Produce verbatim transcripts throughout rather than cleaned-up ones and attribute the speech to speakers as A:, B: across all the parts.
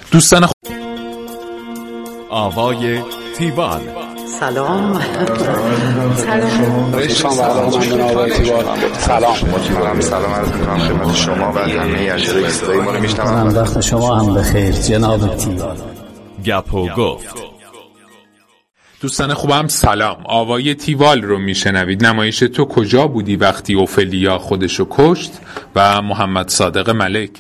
A: دوستان خ... آوای تیوال.
B: سلام. سلام.
C: سلام. سلام. سلام عرض می‌کنم خدمت شما و همه اجزای صدای ما رو میشنوم.
D: وقت شما هم بخیر جناب تیوال.
A: گپ و گفت. دوستان خوبم سلام. آوای تیوال رو میشنوید. نمایش تو کجا بودی وقتی اوفلیا خودشو کشت و محمد صادق ملک.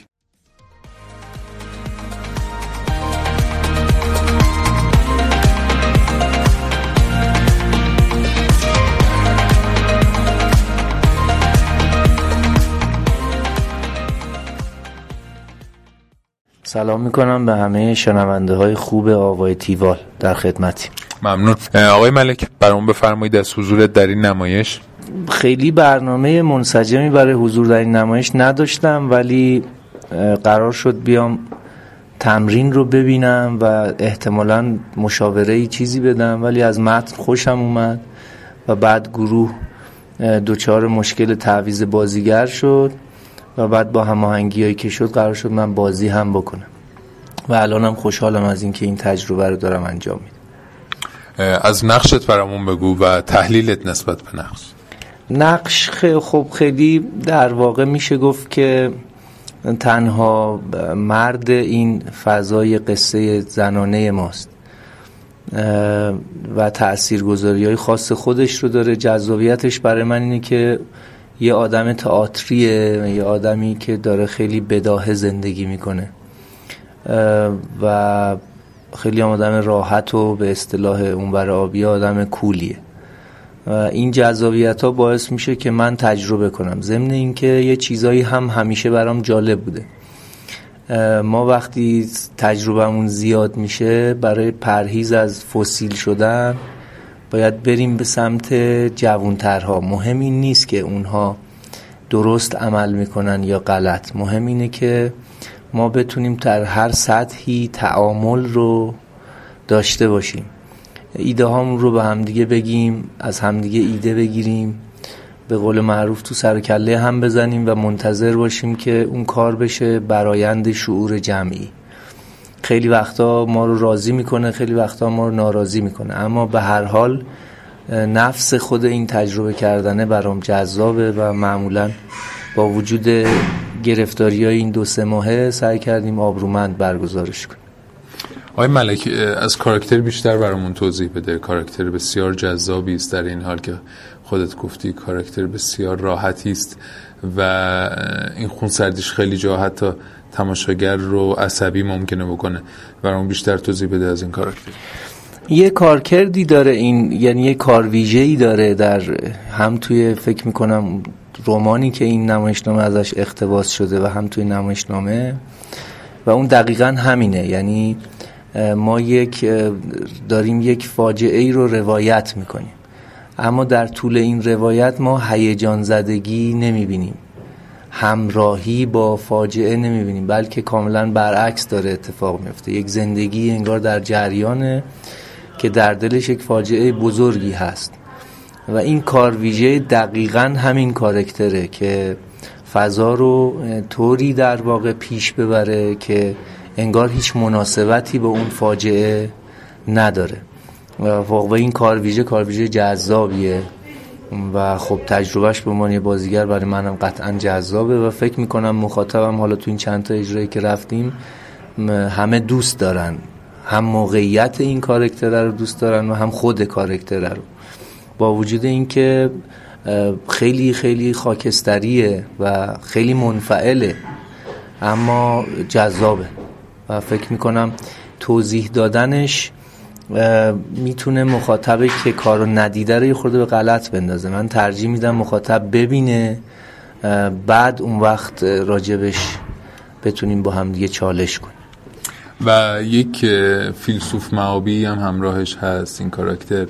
E: سلام میکنم به همه شنونده های خوب آوای تیوال، در خدمتی.
A: ممنون. آقای ملک برامون بفرمایید از حضورت در این نمایش.
E: خیلی برنامه منسجمی برای حضور در این نمایش نداشتم، ولی قرار شد بیام تمرین رو ببینم و احتمالاً مشاوره چیزی بدم، ولی از متن خوشم اومد و بعد گروه دوچار مشکل تعویض بازیگر شد و بعد با هماهنگی‌هایی که شد قرار شد من بازی هم بکنم و الانم خوشحالم از اینکه این تجربه رو دارم انجام میدم.
A: از نقشت برامون بگو و تحلیلت نسبت به نقش.
E: نقش خب خیلی در واقع میشه گفت که تنها مرد این فضای قصه زنانه ماست و تاثیرگذاری‌های خاص خودش رو داره. جذابیتش برای من اینه که یه آدم تئاتریه، یه آدمی که داره خیلی بداهه زندگی میکنه و خیلی آدم راحت و به اصطلاح اونور آبی آدم کولیه و این جذابیت ها باعث میشه که من تجربه کنم. ضمن این که یه چیزایی هم همیشه برام جالب بوده. ما وقتی تجربهمون زیاد میشه برای پرهیز از فسیل شدن باید بریم به سمت جوانترها. مهم این نیست که اونها درست عمل میکنن یا غلط، مهم اینه که ما بتونیم در هر سطحی تعامل رو داشته باشیم، ایده هامون رو به همدیگه بگیم، از همدیگه ایده بگیریم، به قول معروف تو سر کله هم بزنیم و منتظر باشیم که اون کار بشه برآیند شعور جمعی. خیلی وقتا ما رو راضی میکنه، خیلی وقتا ما رو ناراضی میکنه، اما به هر حال نفس خود این تجربه کردنه برام جذابه و معمولا با وجود گرفتاری های این دو سه ماهه سعی کردیم آبرومند برگزارش کنیم.
A: آقای ملک از کاراکتر بیشتر برامون توضیح بده. کاراکتر بسیار جذابی است، در این حال که خودت گفتی کاراکتر بسیار راحتی است و این خونسردیش خیلی جا حتی تماشاگر رو عصبی ممکنه بکنه. برامون بیشتر توضیح بده از این کاراکتر.
E: یه کارکردی داره این، یعنی یه کار ویژه‌ای داره در هم توی فکر میکنم رمانی که این نمایشنامه ازش اقتباس شده و هم توی نمایشنامه و اون دقیقاً همینه. یعنی ما یک داریم یک فاجعه ای رو روایت میکنیم، اما در طول این روایت ما هیجان زدگی نمیبینیم، همراهی با فاجعه نمیبینیم، بلکه کاملا برعکس داره اتفاق میفته. یک زندگی انگار در جریانه که در دلش یک فاجعه بزرگی هست و این کار ویژه دقیقاً همین کاراکتره که فضا رو طوری در واقع پیش ببره که انگار هیچ مناسبتی با اون فاجعه نداره و این کار ویژه کار ویژه جذابیه و خب تجربهش به عنوان بازیگر برای منم قطعا جذابه و فکر میکنم مخاطبم حالا تو این چند تا اجرایی که رفتیم همه دوست دارن، هم موقعیت این کاراکتر رو دوست دارن و هم خود کاراکتر رو، با وجود اینکه خیلی خیلی خاکستریه و خیلی منفعله اما جذابه و فکر میکنم توضیح دادنش میتونه مخاطبی که کارو ندیده رو یه خورده به غلط بندازه. من ترجیح میدم مخاطب ببینه بعد اون وقت راجبش بتونیم با هم دیگه چالش کنیم.
A: و یک فیلسوف معابی هم همراهش هست این کاراکتر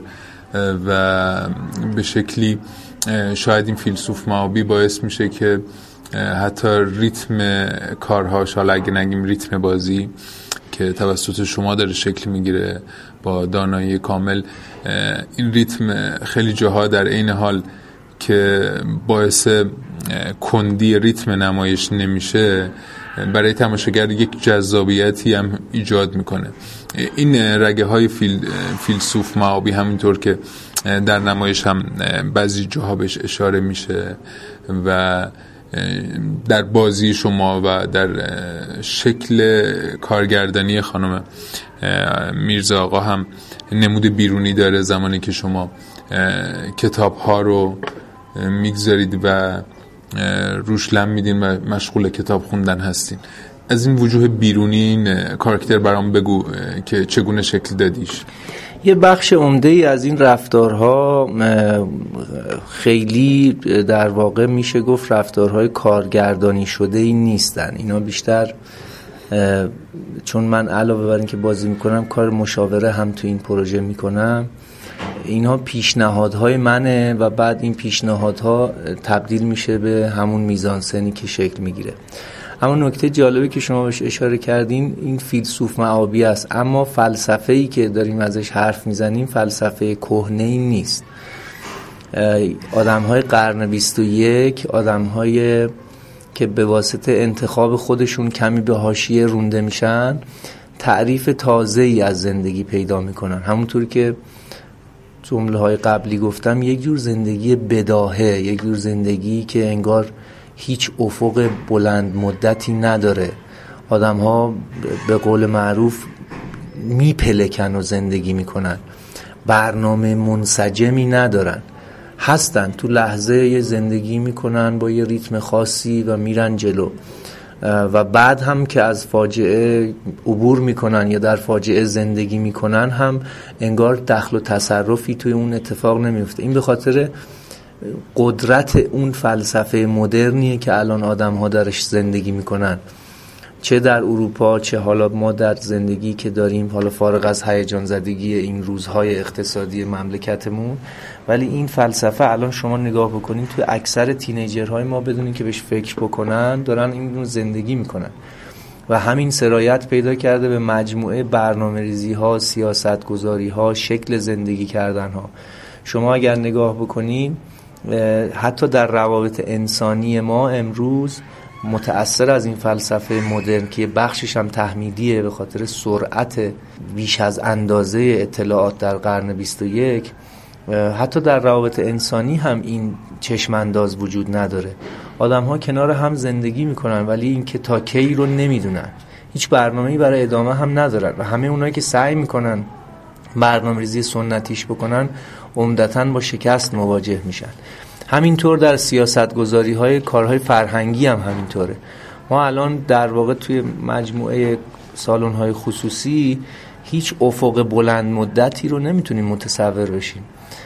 A: و به شکلی شاید این فیلسوف معابی باعث میشه که حتی ریتم کارهاش، حالا اگه نگیم ریتم بازی که توسط شما داره شکل میگیره با دانایی کامل، این ریتم خیلی جاها در عین حال که باعث کندی ریتم نمایش نمیشه برای تماشاگر یک جذابیتی هم ایجاد میکنه. این رگه های فیل، فیلسوف معابی همینطور که در نمایش هم بعضی جاها بهش اشاره میشه و در بازی شما و در شکل کارگردانی خانم میرزا آقا هم نمود بیرونی داره زمانی که شما کتاب ها رو میگذارید و روش لم میدین و مشغول کتاب خوندن هستین. از این وجوه بیرونی این کاراکتر برام بگو که چگونه شکل دادیش.
E: یه بخش عمده ای از این رفتارها خیلی در واقع میشه گفت رفتارهای کارگردانی شده ای نیستن. اینا بیشتر چون من علاوه بر این که بازی میکنم کار مشاوره هم تو این پروژه میکنم، اینها پیشنهادهای منه و بعد این پیشنهادها تبدیل میشه به همون میزانسنی که شکل میگیره. اما نکته جالبی که شما بهش اشاره کردین این فیلسوف معابی است، اما فلسفه‌ای که داریم ازش حرف میزنیم فلسفه کهنه‌ای نیست. آدم‌های قرن بیست و یک، آدم‌های که به واسطه انتخاب خودشون کمی به حاشیه رونده میشن، تعریف تازه‌ای از زندگی پیدا میکنن. همونطور که جمله‌های قبلی گفتم، یک جور زندگی بداهه، یک جور زندگی که انگار هیچ افق بلند مدتی نداره. آدم ها به قول معروف میپلکن و زندگی میکنن، برنامه منسجمی ندارن، هستن تو لحظه یه زندگی میکنن با یه ریتم خاصی و میرن جلو و بعد هم که از فاجعه عبور میکنن یا در فاجعه زندگی میکنن هم انگار دخل و تصرفی توی اون اتفاق نمیفته. این به خاطر قدرت اون فلسفه مدرنیه که الان آدم ها درش زندگی میکنن، چه در اروپا چه حالا ما در زندگی که داریم، حالا فارغ از هیجان زدگی این روزهای اقتصادی مملکتمون. ولی این فلسفه الان شما نگاه بکنین توی اکثر تینیجرهای ما بدونین که بهش فکر بکنن دارن این رو زندگی میکنن و همین سرایت پیدا کرده به مجموعه برنامه ریزی ها، سیاست گذاری ها، شکل زندگی کردن ها. شما اگر نگاه بکنین حتی در روابط انسانی ما امروز متأثر از این فلسفه مدرن که بخشش هم تحمیدیه به خاطر سرعت بیش از اندازه اطلاعات در قرن بیست و یک، حتی در روابط انسانی هم این چشم انداز وجود نداره. آدم ها کنار هم زندگی میکنن ولی این که تا کی رو نمیدونن، هیچ برنامه‌ای برای ادامه هم ندارن و همه اونایی که سعی میکنن برنامه‌ریزی سنتیش بکنن عمدتاً با شکست مواجه میشن. همینطور در سیاست گذاری های کارهای فرهنگی هم همینطوره. ما الان در واقع توی مجموعه سالن های خصوصی هیچ افق بلند مدتی رو نمیتونیم متصور بشیم.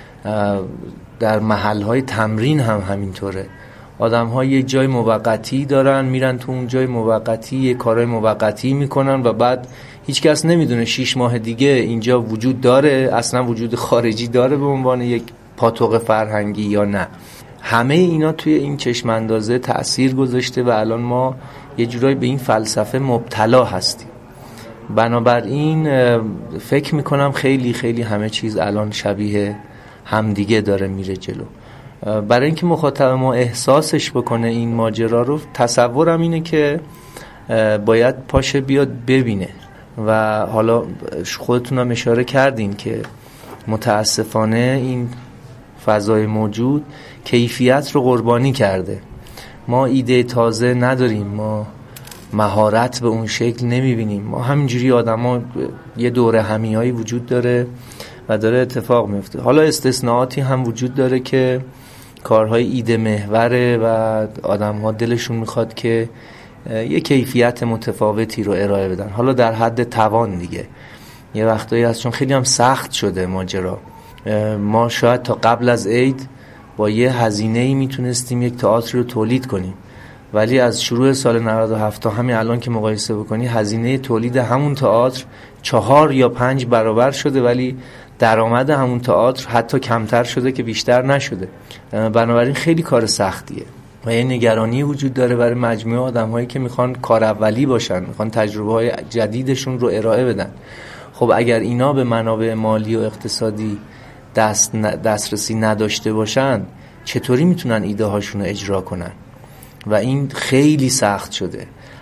E: در محل های تمرین هم همینطوره. آدم ها یک جای موقتی دارن، میرن تو اون جای موقتی یک کارهای موقتی میکنن و بعد هیچ کس نمیدونه شش ماه دیگه اینجا وجود داره، اصلا وجود خارجی داره به عنوان یک پاتوق فرهنگی یا نه. همه اینا توی این چشم اندازه تأثیر گذاشته و الان ما یه جورایی به این فلسفه مبتلا هستیم. بنابراین فکر میکنم خیلی خیلی همه چیز الان شبیه همدیگه داره میره جلو. برای اینکه مخاطب ما احساسش بکنه این ماجرا رو، تصورم اینه که باید پاشه بیاد ببینه و حالا خودتون هم اشاره کردین که متاسفانه این فضای موجود کیفیت رو قربانی کرده. ما ایده تازه نداریم، ما مهارت به اون شکل نمیبینیم. ما همینجوری آدم ها یه دوره همیایی وجود داره و داره اتفاق میفته. حالا استثناءاتی هم وجود داره که کارهای ایده محوره و آدم ها دلشون میخواد که یه کیفیت متفاوتی رو ارائه بدن، حالا در حد توان دیگه. یه وقتایی هست چون خیلی هم سخت شده ماجرا. ما شاید تا قبل از عید با یه هزینه‌ای میتونستیم یک تئاتر رو تولید کنیم، ولی از شروع سال نود و هفت تا همین الان که مقایسه بکنی هزینه تولید همون تئاتر چهار یا پنج برابر شده ولی درآمد همون تئاتر حتی کمتر شده که بیشتر نشده. بنابراین خیلی کار سختیه و یه نگرانی وجود داره برای مجموعه آدم‌هایی که میخوان کار اولی باشن، میخوان تجربه‌های جدیدشون رو ارائه بدن. خب اگر اینا به منابع مالی و اقتصادی دست دسترسی نداشته باشن چطوری میتونن ایده هاشون رو اجرا کنن؟ و این خیلی سخت شده.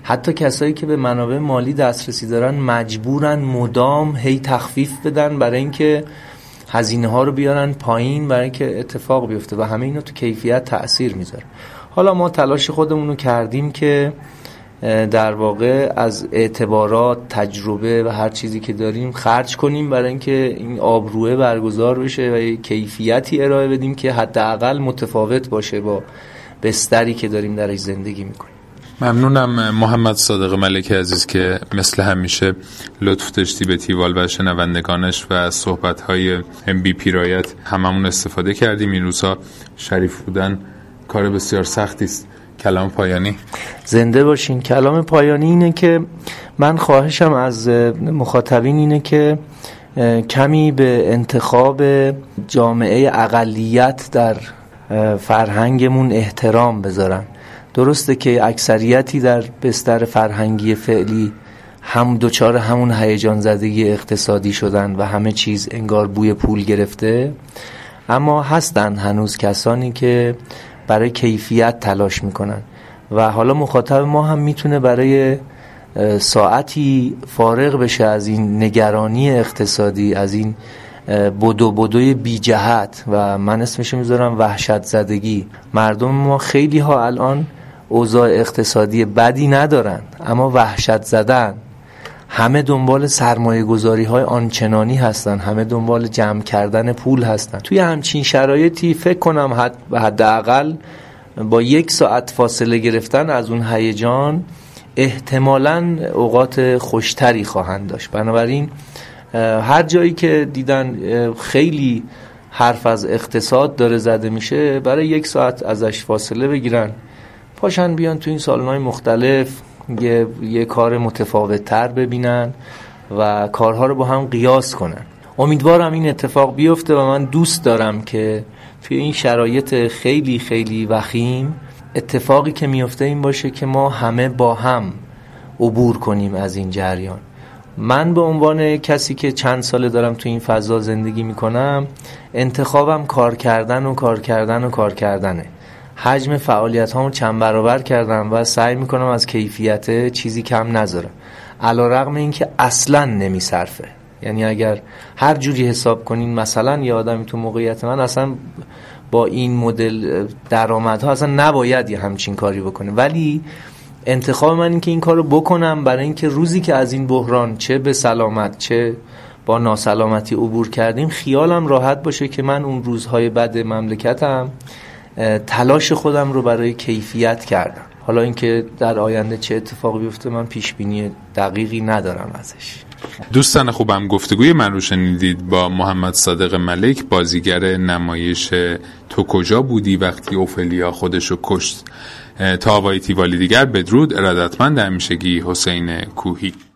E: حتی کسایی که به منابع مالی دسترسی دارن مجبورن مدام هی تخفیف بدن برای اینکه هزینه ها رو بیارن پایین، برای اینکه اتفاق بیفته و همه اینا تو کیفیت تأثیر میذاره. حالا ما تلاش خودمون رو کردیم که در واقع از اعتبارات، تجربه و هر چیزی که داریم خرج کنیم برای اینکه این آبروئه برگزار بشه و کیفیتی ارائه بدیم که حداقل متفاوت باشه با بستری که داریم درش زندگی میکنیم.
A: ممنونم محمد صادق ملک عزیز که مثل همیشه لطف داشتی به تیوال و شنوندگانش و صحبت‌های بی پیرایت هممون استفاده کردیم. این روزها شریف بودن کار بسیار سختی است. کلام پایانی.
E: زنده باشین. کلام پایانی اینه که من خواهشم از مخاطبین اینه که کمی به انتخاب جامعه اقلیت در فرهنگمون احترام بذارن. درسته که اکثریتی در بستر فرهنگی فعلی هم دوچار همون هیجان زدگی اقتصادی شدن و همه چیز انگار بوی پول گرفته، اما هستن هنوز کسانی که برای کیفیت تلاش میکنن و حالا مخاطب ما هم میتونه برای ساعتی فارغ بشه از این نگرانی اقتصادی، از این بدو بدوی بی جهت و من اسمشو میذارم وحشت زدگی. مردم ما خیلی ها الان اوضاع اقتصادی بدی ندارن اما وحشت زدن، همه دنبال سرمایه گذاری های آنچنانی هستن، همه دنبال جمع کردن پول هستن. توی همچین شرایطی فکر کنم حد حداقل با یک ساعت فاصله گرفتن از اون هیجان احتمالاً اوقات خوشتری خواهند داشت. بنابراین هر جایی که دیدن خیلی حرف از اقتصاد داره زده میشه، برای یک ساعت ازش فاصله بگیرن، پاشن بیان تو این سالن‌های مختلف یه, یه کار متفاوت تر ببینن و کارها رو با هم قیاس کنن. امیدوارم این اتفاق بیفته و من دوست دارم که توی این شرایط خیلی خیلی وخیم اتفاقی که میفته این باشه که ما همه با هم عبور کنیم از این جریان. من به عنوان کسی که چند ساله دارم تو این فضا زندگی میکنم، انتخابم کار کردن و کار کردن و کار کردنه. حجم فعالیت هامو چند برابر کردم و سعی میکنم از کیفیت چیزی کم نذارم، علیرغم اینکه اصلا نمیصرفه. یعنی اگر هر جوری حساب کنین، مثلا یه آدمی تو موقعیت من اصلا با این مدل درآمدها اصلا نباید یه همچین کاری بکنه، ولی انتخاب من این که این کارو بکنم برای اینکه روزی که از این بحران چه به سلامت چه با ناسلامتی عبور کردیم، خیالم راحت باشه که من اون روزهای بد مملکتم تلاش خودم رو برای کیفیت کردم. حالا اینکه در آینده چه اتفاقی بیفته من پیش بینی دقیقی ندارم ازش.
A: دوستان خوبم، گفتگوی من رو شنیدید با محمد صادق ملک، بازیگر نمایش تو کجا بودی وقتی اوفلیا خودشو کشت. تا آوای تیوالی دیگر، بدرود. ارادتمند همیشگی حسین کوهی.